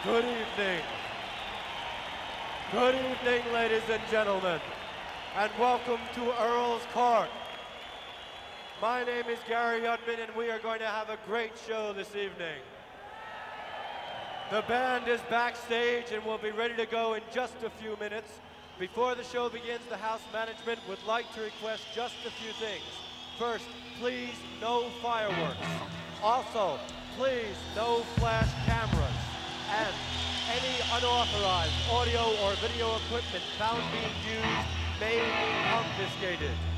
Good evening. Good evening, ladies and gentlemen, and welcome to Earl's Court. My name is Gary Udman, and we are going to have a great show this evening. The band is backstage and will be ready to go in just a few minutes. Before the show begins, the house management would like to request just a few things. First, please, no fireworks. Also, please, no flash cameras. And any unauthorized audio or video equipment found being used may be confiscated.